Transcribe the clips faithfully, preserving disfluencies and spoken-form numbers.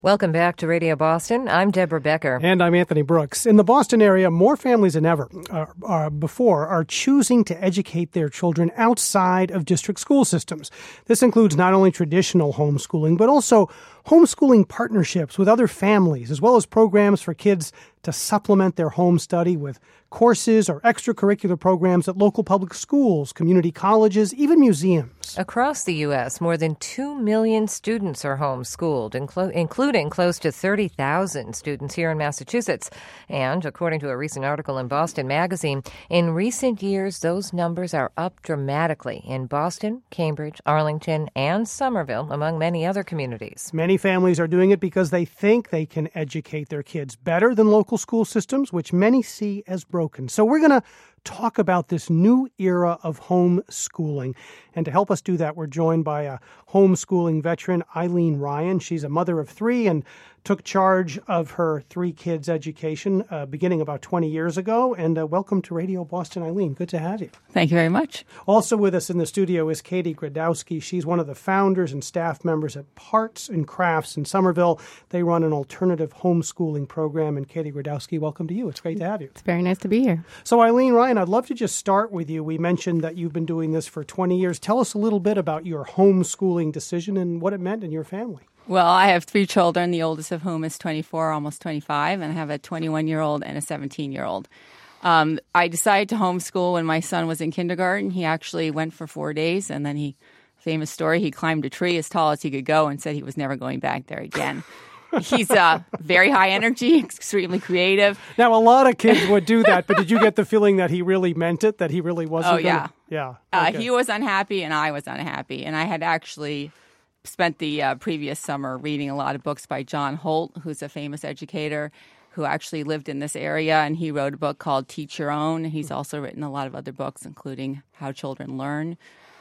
Welcome back to Radio Boston. I'm Deborah Becker. And I'm Anthony Brooks. In the Boston area, more families than ever uh, uh, before are choosing to educate their children outside of district school systems. This includes not only traditional homeschooling, but also homeschooling partnerships with other families, as well as programs for kids to supplement their home study with courses or extracurricular programs at local public schools, community colleges, even museums. Across the U S, more than two million students are homeschooled, inclu- including close to thirty thousand students here in Massachusetts. And according to a recent article in Boston Magazine, in recent years, those numbers are up dramatically in Boston, Cambridge, Arlington, and Somerville, among many other communities. Many families are doing it because they think they can educate their kids better than local school systems, which many see as broken. So we're going to talk about this new era of homeschooling. And to help us do that, we're joined by a homeschooling veteran, Eileen Ryan. She's a mother of three and took charge of her three kids' education uh, beginning about twenty years ago. And uh, welcome to Radio Boston, Eileen. Good to have you. Thank you very much. Also with us in the studio is Katie Gradowski. She's one of the founders and staff members at Parts and Crafts in Somerville. They run an alternative homeschooling program. And Katie Gradowski, welcome to you. It's great to have you. It's very nice to be here. So Eileen Ryan, I'd love to just start with you. We mentioned that you've been doing this for twenty years. Tell us a little bit about your homeschooling decision and what it meant in your family. Well, I have three children, the oldest of whom is twenty-four, almost twenty-five, and I have a twenty-one-year-old and a seventeen-year-old. Um, I decided to homeschool when my son was in kindergarten. He actually went for four days, and then he, famous story, he climbed a tree as tall as he could go and said he was never going back there again. He's uh, very high energy, extremely creative. Now, a lot of kids would do that, but did you get the feeling that he really meant it, that he really wasn't Oh, yeah. Gonna... Yeah. Uh, okay. he was unhappy, and I was unhappy. And I had actually spent the uh, previous summer reading a lot of books by John Holt, who's a famous educator who actually lived in this area, and he wrote a book called Teach Your Own. He's also written a lot of other books, including How Children Learn.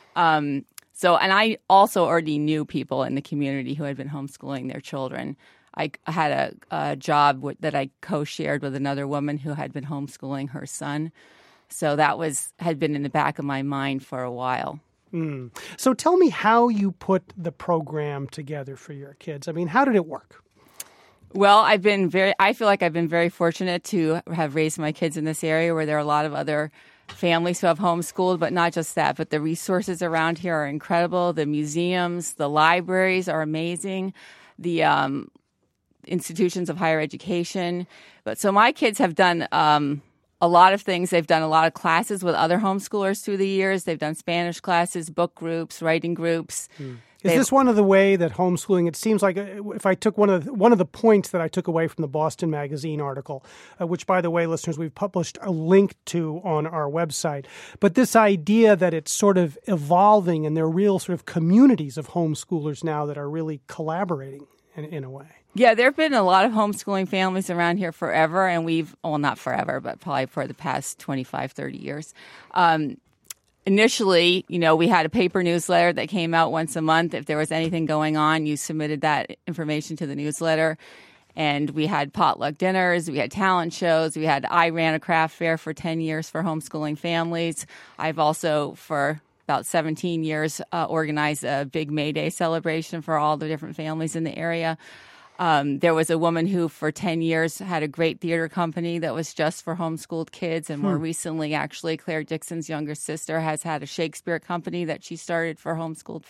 Um, so, and I also already knew people in the community who had been homeschooling their children. I had a, a job w- that I co-shared with another woman who had been homeschooling her son. So that was had been in the back of my mind for a while. Mm. So tell me how you put the program together for your kids. I mean, how did it work? Well, I've been very, I feel like I've been very fortunate to have raised my kids in this area where there are a lot of other families who have homeschooled, but not just that, but the resources around here are incredible. The museums, the libraries are amazing. The um, institutions of higher education. But so my kids have done um, a lot of things. They've done a lot of classes with other homeschoolers through the years. They've done Spanish classes, book groups, writing groups. Mm. Is this one of the way that homeschooling, it seems like if I took one of the, one of the points that I took away from the Boston Magazine article, uh, which, by the way, listeners, we've published a link to on our website, but this idea that it's sort of evolving and there are real sort of communities of homeschoolers now that are really collaborating in, in a way. Yeah, there have been a lot of homeschooling families around here forever, and we've, well, not forever, but probably for the past twenty-five, thirty years. Um, Initially, you know, we had a paper newsletter that came out once a month. If there was anything going on, you submitted that information to the newsletter. And we had potluck dinners, we had talent shows, we had, I ran a craft fair for ten years for homeschooling families. I've also, for about seventeen years, uh, organized a big May Day celebration for all the different families in the area. Um, there was a woman who, for ten years, had a great theater company that was just for homeschooled kids. And more hmm. recently, actually, Claire Dixon's younger sister has had a Shakespeare company that she started for homeschooled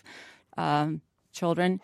um, children.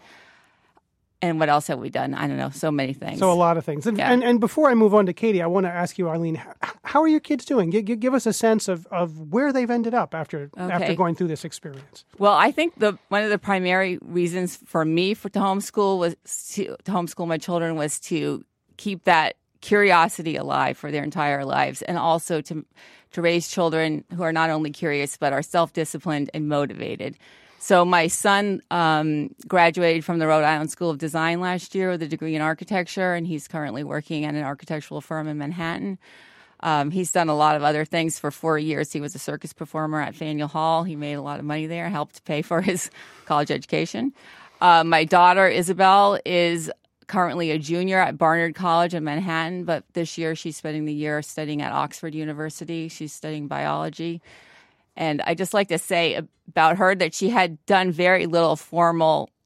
And what else have we done? I don't know. So many things. So a lot of things. And, yeah. and, and before I move on to Katie, I want to ask you, Eileen, how are your kids doing? Give, give us a sense of, of where they've ended up after okay. after going through this experience. Well, I think the one of the primary reasons for me for to homeschool was to, to homeschool my children was to keep that curiosity alive for their entire lives, and also to to raise children who are not only curious but are self-disciplined and motivated. So my son um, graduated from the Rhode Island School of Design last year with a degree in architecture, and he's currently working at an architectural firm in Manhattan. Um, he's done a lot of other things for four years. He was a circus performer at Faneuil Hall. He made a lot of money there, helped pay for his college education. Uh, my daughter, Isabel, is currently a junior at Barnard College in Manhattan, but this year she's spending the year studying at Oxford University. She's studying biology. And I just like to say about her that she had done very little formal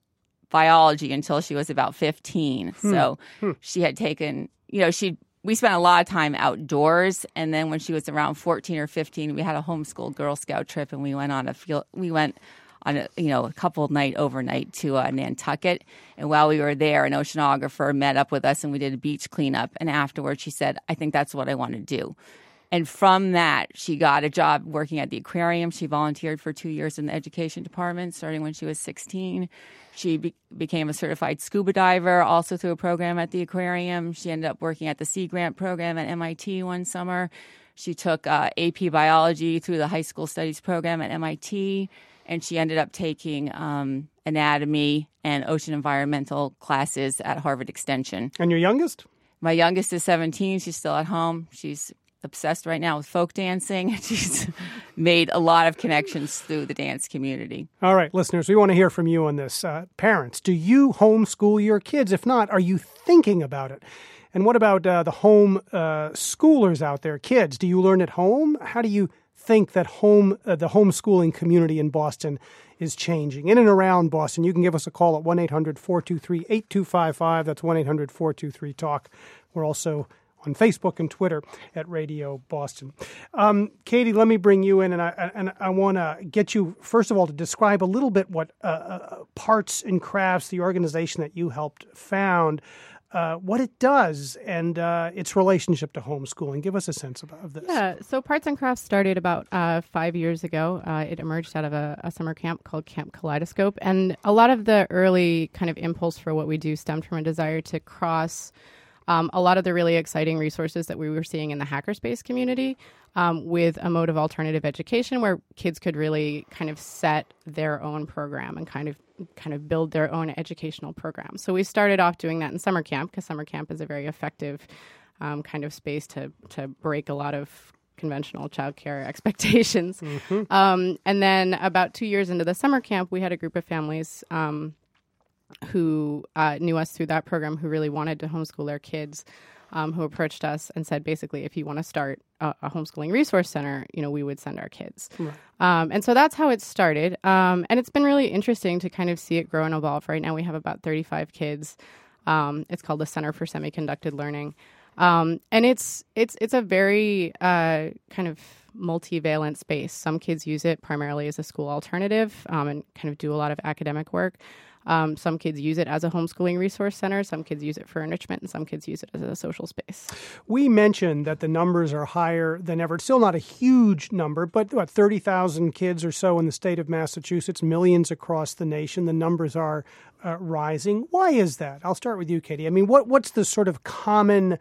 biology until she was about fifteen. Hmm. So hmm. she had taken, you know, she we spent a lot of time outdoors, and then when she was around fourteen or fifteen, we had a homeschool Girl Scout trip, and we went on a field. We went on a you know a couple night overnight to uh, Nantucket, and while we were there, an oceanographer met up with us, and we did a beach cleanup. And afterwards, she said, "I think that's what I want to do." And from that, she got a job working at the aquarium. She volunteered for two years in the education department, starting when she was sixteen. She be- became a certified scuba diver, also through a program at the aquarium. She ended up working at the Sea Grant program at M I T one summer. She took uh, A P biology through the high school studies program at M I T, and she ended up taking um, anatomy and ocean environmental classes at Harvard Extension. And your youngest? My youngest is seventeen. She's still at home. She's obsessed right now with folk dancing. She's made a lot of connections through the dance community. All right, listeners, we want to hear from you on this. Uh, parents, do you homeschool your kids? If not, are you thinking about it? And what about uh, the home uh, schoolers out there? Kids, do you learn at home? How do you think that home uh, the homeschooling community in Boston is changing? In and around Boston, you can give us a call at one eight hundred four two three eight two five five. That's one eight hundred four two three talk. We're also on Facebook and Twitter at Radio Boston. Um, Katie, let me bring you in, and I and I want to get you, first of all, to describe a little bit what uh, uh, Parts and Crafts, the organization that you helped found, uh, what it does and uh, its relationship to homeschooling. Give us a sense of, of this. Yeah, so Parts and Crafts started about uh, five years ago. Uh, it emerged out of a, a summer camp called Camp Kaleidoscope, and a lot of the early kind of impulse for what we do stemmed from a desire to cross Um, a lot of the really exciting resources that we were seeing in the hackerspace community um, with a mode of alternative education where kids could really kind of set their own program and kind of kind of build their own educational program. So we started off doing that in summer camp because summer camp is a very effective um, kind of space to to break a lot of conventional childcare expectations. Mm-hmm. Um, and then about two years into the summer camp, we had a group of families um, who uh, knew us through that program, who really wanted to homeschool their kids, um, who approached us and said, basically, if you want to start a, a homeschooling resource center, you know, we would send our kids. Right. Um, and so that's how it started. Um, and it's been really interesting to kind of see it grow and evolve. Right now we have about thirty-five kids. Um, it's called the Center for Semi-Conducted Learning. Um, and it's it's it's a very uh, kind of multivalent space. Some kids use it primarily as a school alternative um, and kind of do a lot of academic work. Um, some kids use it as a homeschooling resource center. Some kids use it for enrichment, and some kids use it as a social space. We mentioned that the numbers are higher than ever. It's still not a huge number, but what, thirty thousand kids or so in the state of Massachusetts, millions across the nation. The numbers are uh, rising. Why is that? I'll start with you, Katie. I mean, what what's the sort of common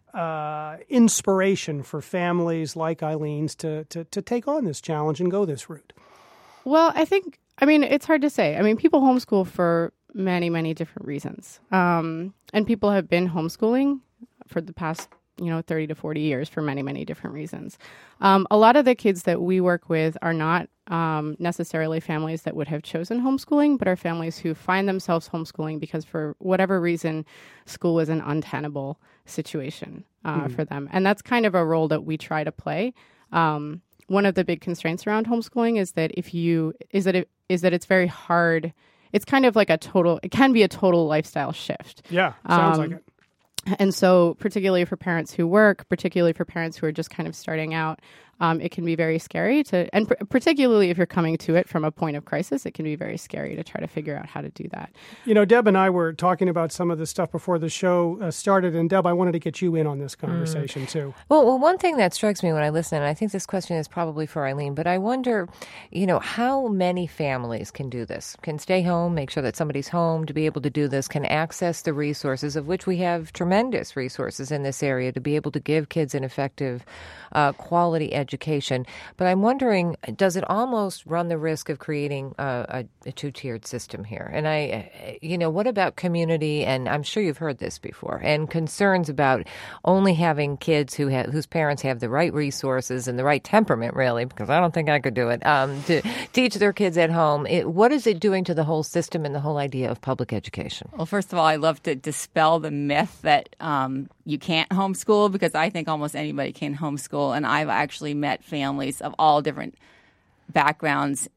uh, inspiration for families like Eileen's to, to, to take on this challenge and go this route? Well, I think... I mean, it's hard to say. I mean, people homeschool for many, many different reasons. Um, and people have been homeschooling for the past, you know, thirty to forty years for many, many different reasons. Um, a lot of the kids that we work with are not um, necessarily families that would have chosen homeschooling, but are families who find themselves homeschooling because for whatever reason, school is an untenable situation uh, mm-hmm. for them. And that's kind of a role that we try to play. Um One of the big constraints around homeschooling is that if you is that it is that it's very hard. It's kind of like a total. It can be a total lifestyle shift. Yeah, sounds um, like it. And so, particularly for parents who work, particularly for parents who are just kind of starting out, um, it can be very scary to, and pr- particularly if you're coming to it from a point of crisis, it can be very scary to try to figure out how to do that. You know, Deb and I were talking about some of this stuff before the show uh, started, and Deb, I wanted to get you in on this conversation mm. too. Well, well, one thing that strikes me when I listen, and I think this question is probably for Eileen, but I wonder, you know, how many families can do this, can stay home, make sure that somebody's home to be able to do this, can access the resources, of which we have tremendous resources in this area to be able to give kids an effective uh, quality education. But I'm wondering, does it almost run the risk of creating a, a, a two-tiered system here? And I, you know, what about community? And I'm sure you've heard this before, and concerns about only having kids who have, whose parents have the right resources and the right temperament, really, because I don't think I could do it, um, to teach their kids at home. It, what is it doing to the whole system and the whole idea of public education? Well, first of all, I love to dispel the myth that um, you can't homeschool, because I think almost anybody can homeschool. And I've actually met families of all different backgrounds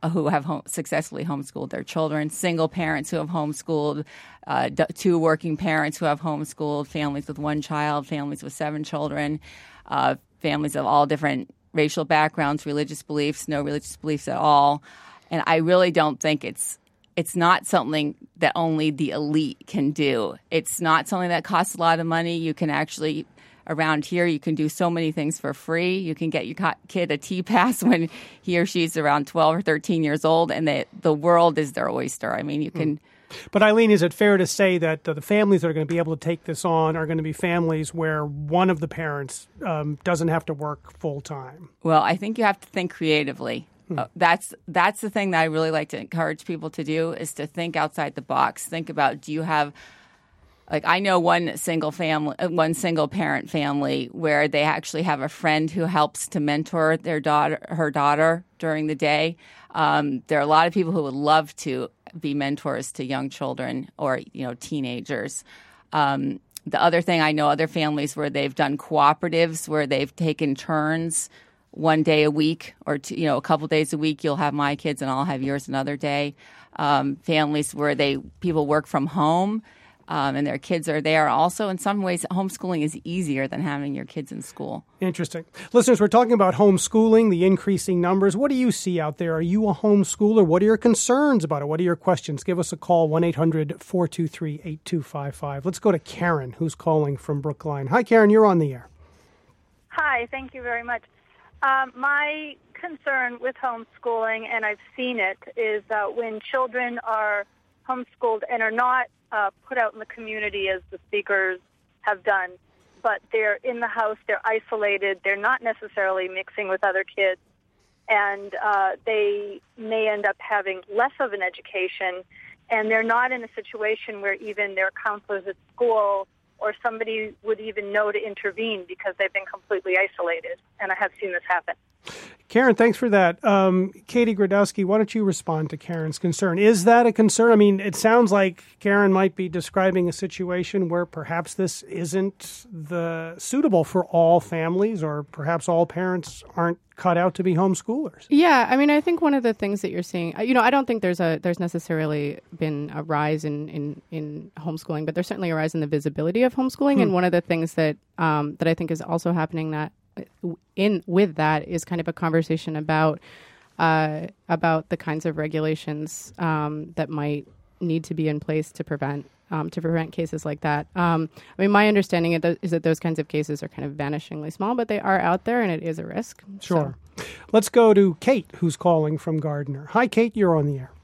who have home, successfully homeschooled their children, single parents who have homeschooled, uh, d- two working parents who have homeschooled, families with one child, families with seven children, uh, families of all different racial backgrounds, religious beliefs, no religious beliefs at all. And I really don't think it's it's not something that only the elite can do. It's not something that costs a lot of money. You can actually, around here, you can do so many things for free. You can get your kid a T-Pass when he or she's around twelve or thirteen years old, and the, the world is their oyster. I mean, you can... But Eileen, is it fair to say that uh, the families that are going to be able to take this on are going to be families where one of the parents um, doesn't have to work full-time? Well, I think you have to think creatively. Uh, that's that's the thing that I really like to encourage people to do, is to think outside the box. Think about, do you have, like, I know one single family, one single parent family where they actually have a friend who helps to mentor their daughter, her daughter during the day. Um, there are a lot of people who would love to be mentors to young children or, you know, teenagers. Um, the other thing, I know other families where they've done cooperatives where they've taken turns. One day a week, or two, you know, a couple days a week, you'll have my kids and I'll have yours another day. Um, families where they people work from home um, and their kids are there. Also, in some ways, homeschooling is easier than having your kids in school. Interesting. Listeners, we're talking about homeschooling, the increasing numbers. What do you see out there? Are you a homeschooler? What are your concerns about it? What are your questions? Give us a call, one eight hundred four two three eight two five five. Let's go to Karen, who's calling from Brookline. Hi, Karen, you're on the air. Hi, thank you very much. Um, my concern with homeschooling, and I've seen it, is uh, when children are homeschooled and are not uh, put out in the community as the speakers have done, but they're in the house, they're isolated, they're not necessarily mixing with other kids, and uh, they may end up having less of an education, and they're not in a situation where even their counselors at school or somebody would even know to intervene because they've been completely isolated. And I have seen this happen. Karen, thanks for that. Um, Katie Gradowski, why don't you respond to Karen's concern? Is that a concern? I mean, it sounds like Karen might be describing a situation where perhaps this isn't the suitable for all families, or perhaps all parents aren't cut out to be homeschoolers. Yeah, I mean, I think one of the things that you're seeing, you know, I don't think there's a there's necessarily been a rise in, in, in homeschooling, but there's certainly a rise in the visibility of homeschooling. Hmm. And one of the things that um, that I think is also happening that in with that is kind of a conversation about uh, about the kinds of regulations um, that might need to be in place to prevent um, to prevent cases like that. Um, I mean, my understanding is that those kinds of cases are kind of vanishingly small, but they are out there, and it is a risk. Sure. So. Let's go to Kate, who's calling from Gardner. Hi, Kate. You're on the air.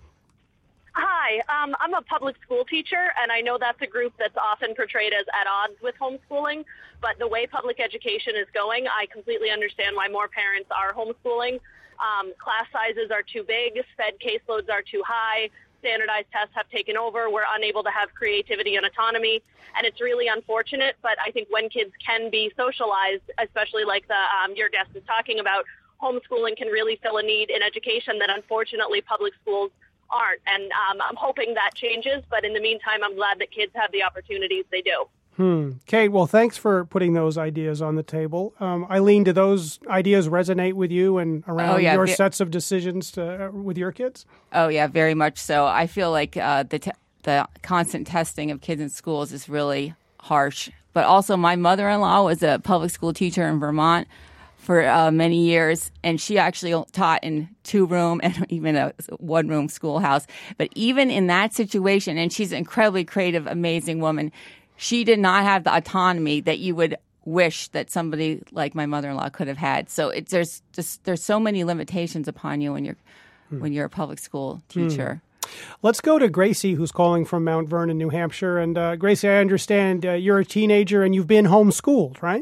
Hi, um, I'm a public school teacher, and I know that's a group that's often portrayed as at odds with homeschooling, but the way public education is going, I completely understand why more parents are homeschooling. Um, class sizes are too big, sped caseloads are too high, standardized tests have taken over, we're unable to have creativity and autonomy, and it's really unfortunate, but I think when kids can be socialized, especially like the um, your guest is talking about, homeschooling can really fill a need in education that unfortunately public schools aren't. And um, I'm hoping that changes. But in the meantime, I'm glad that kids have the opportunities they do. Hmm. Kate, well, thanks for putting those ideas on the table. Um, Eileen, do those ideas resonate with you and around oh, yeah. your Ve- sets of decisions to, uh, with your kids? Oh, yeah, very much so. I feel like uh, the te- the constant testing of kids in schools is really harsh. But also, my mother-in-law was a public school teacher in Vermont for uh, many years, and she actually taught in two-room and even a one-room schoolhouse. But even in that situation, and she's an incredibly creative, amazing woman, she did not have the autonomy that you would wish that somebody like my mother-in-law could have had. So it's, there's just there's so many limitations upon you when you're hmm. when you're a public school teacher. Hmm. Let's go to Gracie, who's calling from Mount Vernon, New Hampshire. And uh, Gracie, I understand uh, you're a teenager and you've been homeschooled, right?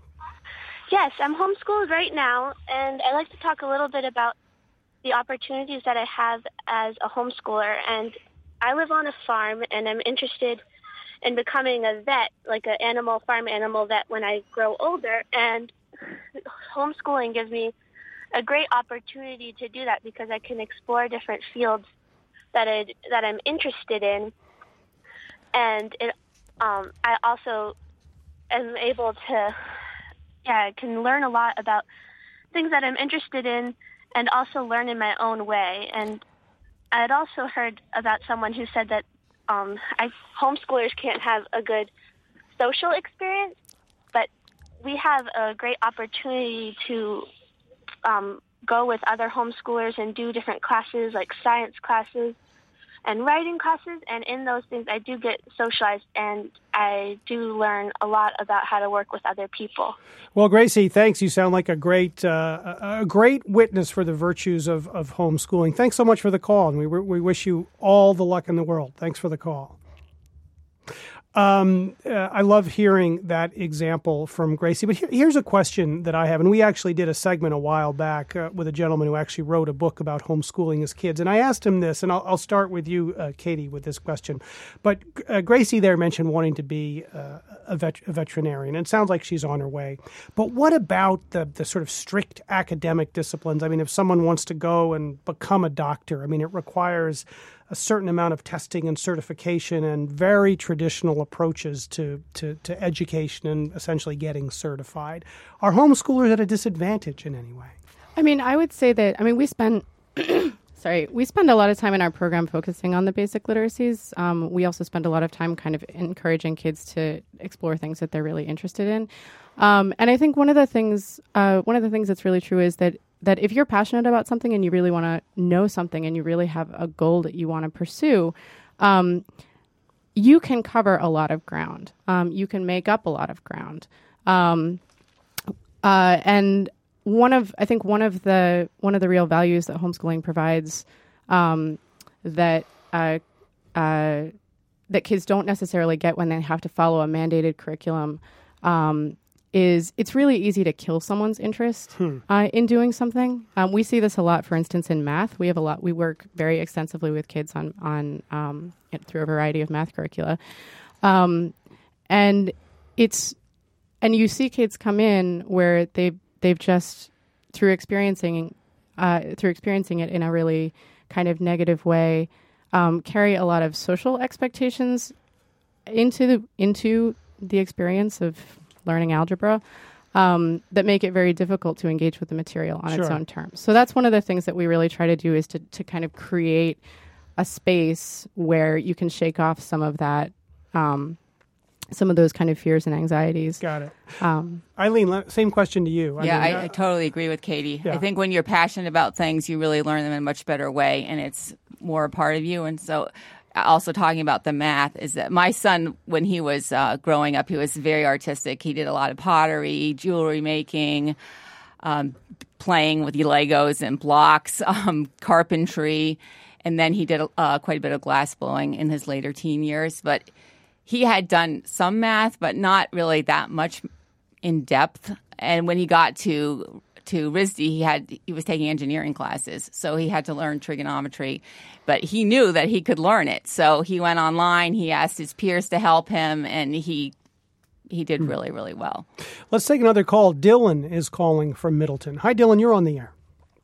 Yes, I'm homeschooled right now, and I'd like to talk a little bit about the opportunities that I have as a homeschooler. And I live on a farm, and I'm interested in becoming a vet, like an animal, farm animal vet when I grow older. And homeschooling gives me a great opportunity to do that because I can explore different fields that I that I'm interested in, and it, um, I also am able to. Yeah, I can learn a lot about things that I'm interested in, and also learn in my own way. And I had also heard about someone who said that um, I, homeschoolers can't have a good social experience, but we have a great opportunity to um, go with other homeschoolers and do different classes like science classes and writing classes, and in those things I do get socialized and I do learn a lot about how to work with other people. Well, Gracie, thanks. You sound like a great uh, a great witness for the virtues of, of homeschooling. Thanks so much for the call, and we we wish you all the luck in the world. Thanks for the call. Um, uh, I love hearing that example from Gracie. But here, here's a question that I have, and we actually did a segment a while back uh, with a gentleman who actually wrote a book about homeschooling his kids. And I asked him this, and I'll, I'll start with you, uh, Katie, with this question. But uh, Gracie there mentioned wanting to be uh, a, vet- a veterinarian, and it sounds like she's on her way. But what about the, the sort of strict academic disciplines? I mean, if someone wants to go and become a doctor, I mean, it requires a certain amount of testing and certification and very traditional approaches to, to, to education and essentially getting certified. Are homeschoolers at a disadvantage in any way? I mean, I would say that, I mean, we spend, sorry, we spend a lot of time in our program focusing on the basic literacies. Um, we also spend a lot of time kind of encouraging kids to explore things that they're really interested in. Um, and I think one of the things, uh, one of the things that's really true is that that if you're passionate about something and you really want to know something and you really have a goal that you want to pursue, um, you can cover a lot of ground. Um, you can make up a lot of ground. Um, uh, and one of, I think one of the, one of the real values that homeschooling provides, um, that, uh, uh, that kids don't necessarily get when they have to follow a mandated curriculum, um, is it's really easy to kill someone's interest hmm. uh, in doing something. Um, we see this a lot, for instance, in math. We have a lot. We work very extensively with kids on on um, through a variety of math curricula, um, and it's and you see kids come in where they they've just through experiencing uh, through experiencing it in a really kind of negative way, um, carry a lot of social expectations into the into the experience of learning algebra, um, that make it very difficult to engage with the material on sure. its own terms. So that's one of the things that we really try to do is to, to kind of create a space where you can shake off some of that, um, some of those kind of fears and anxieties. Got it. Um, Eileen, same question to you. I yeah, mean, I, uh, I totally agree with Katie. Yeah. I think when you're passionate about things, you really learn them in a much better way, and it's more a part of you. And so also talking about the math is that my son, when he was uh, growing up, he was very artistic. He did a lot of pottery, jewelry making, um, playing with Legos and blocks, um, carpentry, and then he did uh, quite a bit of glass blowing in his later teen years. But he had done some math, but not really that much in depth. And when he got to to R I S D, he had he was taking engineering classes, so he had to learn trigonometry. But he knew that he could learn it, so he went online. He asked his peers to help him, and he he did really, really well. Let's take another call. Dylan is calling from Middleton. Hi, Dylan. You're on the air.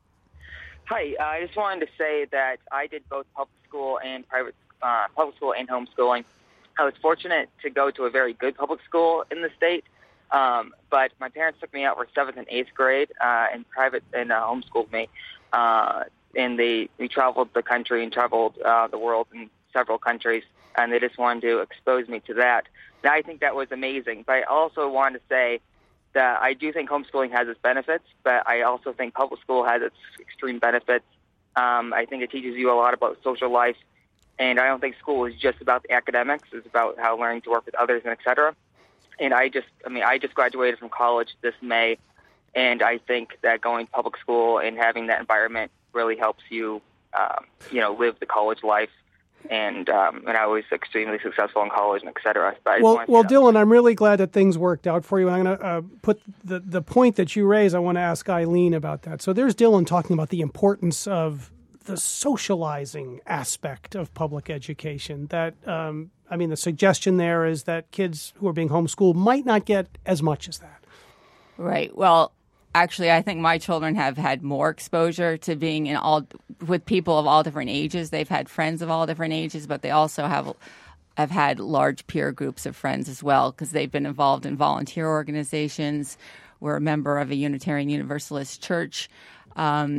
Hi. Uh, I just wanted to say that I did both public school and private uh, public school and homeschooling. I was fortunate to go to a very good public school in the state. Um, but my parents took me out for seventh and eighth grade uh, in private and uh, homeschooled me. Uh, and they we traveled the country and traveled uh, the world in several countries, and they just wanted to expose me to that. And I think that was amazing. But I also wanted to say that I do think homeschooling has its benefits, but I also think public school has its extreme benefits. Um, I think it teaches you a lot about social life, and I don't think school is just about the academics. It's about how learning to work with others and et cetera. And I just, I mean, I just graduated from college this May, and I think that going to public school and having that environment really helps you, um, you know, live the college life. And um, and I was extremely successful in college and et cetera. But I well, well, to Dylan, I'm really glad that things worked out for you. And I'm going to uh, put the, the point that you raise, I want to ask Eileen about that. So there's Dylan talking about the importance of the socializing aspect of public education. That, um, I mean, the suggestion there is that kids who are being homeschooled might not get as much as that. Right. Well, actually, I think my children have had more exposure to being in all with people of all different ages. They've had friends of all different ages, but they also have have had large peer groups of friends as well because they've been involved in volunteer organizations. We're a member of a Unitarian Universalist church. Um,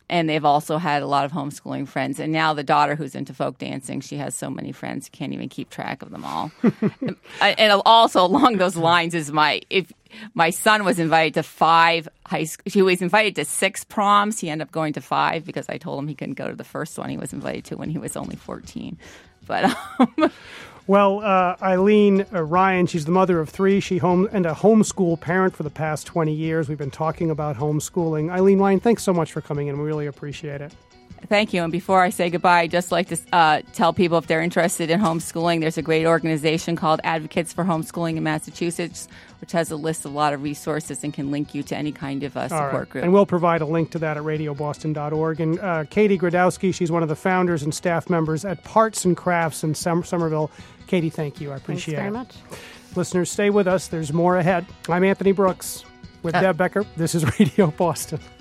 And they've also had a lot of homeschooling friends. And now the daughter who's into folk dancing, she has so many friends, you can't even keep track of them all. and, and also along those lines is my, if my son was invited to five high school, he was invited to six proms. He ended up going to five because I told him he couldn't go to the first one he was invited to when he was only fourteen. But um, Well, uh, Eileen uh, Ryan, she's the mother of three. She home and a homeschool parent for the past twenty years. We've been talking about homeschooling. Eileen Ryan, thanks so much for coming in. We really appreciate it. Thank you. And before I say goodbye, I'd just like to uh, tell people if they're interested in homeschooling, there's a great organization called Advocates for Homeschooling in Massachusetts, which has a list of a lot of resources and can link you to any kind of uh, support right. group. And we'll provide a link to that at radio boston dot org. And uh, Katie Gradowski, she's one of the founders and staff members at Parts and Crafts in Som- Somerville. Katie, thank you. I appreciate Thanks very it. much. Listeners, stay with us. There's more ahead. I'm Anthony Brooks with Uh, Deb Becker. This is Radio Boston.